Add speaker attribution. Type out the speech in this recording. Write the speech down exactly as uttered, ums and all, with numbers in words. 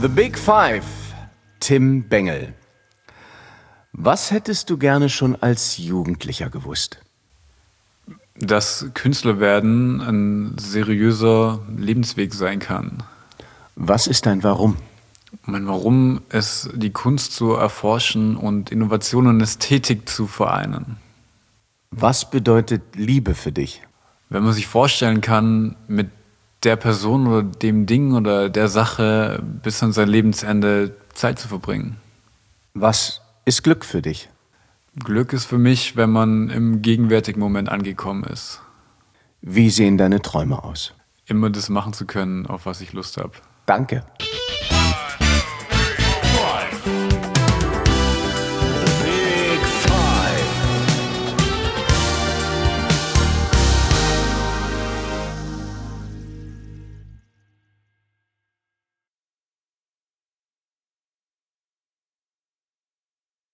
Speaker 1: The Big Five, Tim Bengel. Was hättest du gerne schon als Jugendlicher gewusst?
Speaker 2: Dass Künstler werden ein seriöser Lebensweg sein kann.
Speaker 1: Was ist dein Warum?
Speaker 2: Mein Warum ist, die Kunst zu erforschen und Innovation und Ästhetik zu vereinen.
Speaker 1: Was bedeutet Liebe für dich?
Speaker 2: Wenn man sich vorstellen kann, mit der Person oder dem Ding oder der Sache bis an sein Lebensende Zeit zu verbringen.
Speaker 1: Was ist Glück für dich?
Speaker 2: Glück ist für mich, wenn man im gegenwärtigen Moment angekommen ist.
Speaker 1: Wie sehen deine Träume aus?
Speaker 2: Immer das machen zu können, auf was ich Lust habe.
Speaker 1: Danke.